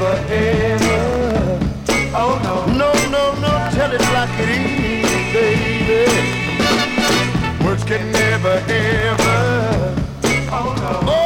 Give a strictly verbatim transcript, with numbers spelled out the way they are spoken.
never ever. Oh no. No, no, no, tell it like it is, baby. Words can never ever. Oh no. Oh,